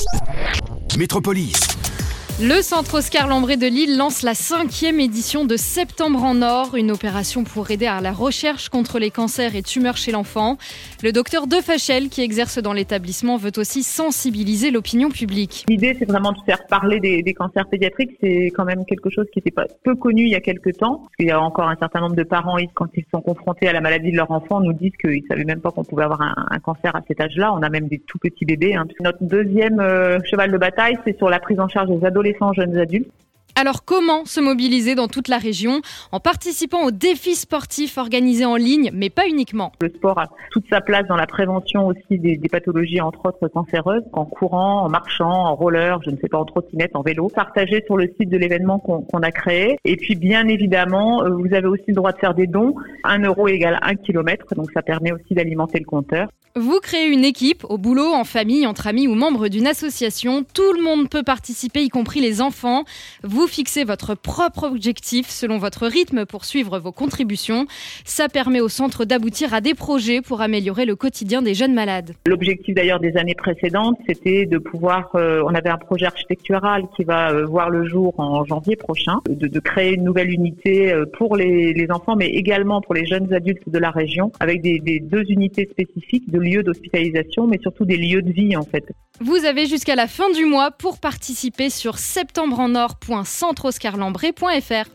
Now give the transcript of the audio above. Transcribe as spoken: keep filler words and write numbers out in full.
Métropolis. Le centre Oscar Lambré de Lille lance la cinquième édition de Septembre en Or, une opération pour aider à la recherche contre les cancers et tumeurs chez l'enfant. Le docteur Defachel, qui exerce dans l'établissement, veut aussi sensibiliser l'opinion publique. L'idée, c'est vraiment de faire parler des, des cancers pédiatriques. C'est quand même quelque chose qui était pas peu connu il y a quelques temps. Parce qu'il y a encore un certain nombre de parents, quand ils sont confrontés à la maladie de leur enfant, nous disent qu'ils savaient même pas qu'on pouvait avoir un, un cancer à cet âge-là. On a même des tout petits bébés. Hein. Notre deuxième euh, cheval de bataille, c'est sur la prise en charge des adolescents, jeunes adultes. Alors comment se mobiliser dans toute la région? En participant aux défis sportifs organisés en ligne, mais pas uniquement. Le sport a toute sa place dans la prévention aussi des, des pathologies, entre autres cancéreuses, en courant, en marchant, en roller, je ne sais pas, en trottinette, en vélo. Partagez sur le site de l'événement qu'on, qu'on a créé. Et puis bien évidemment, vous avez aussi le droit de faire des dons. Un euro égale un kilomètre, donc ça permet aussi d'alimenter le compteur. Vous créez une équipe, au boulot, en famille, entre amis ou membres d'une association. Tout le monde peut participer, y compris les enfants. Vous fixez votre propre objectif selon votre rythme pour suivre vos contributions. Ça permet au centre d'aboutir à des projets pour améliorer le quotidien des jeunes malades. L'objectif d'ailleurs des années précédentes, c'était de pouvoir, euh, on avait un projet architectural qui va euh, voir le jour en janvier prochain, de, de créer une nouvelle unité euh, pour les, les enfants, mais également pour les jeunes adultes de la région, avec des, des deux unités spécifiques de lieux d'hospitalisation, mais surtout des lieux de vie en fait. Vous avez jusqu'à la fin du mois pour participer sur septembre en or point centre oscar lambré point f r.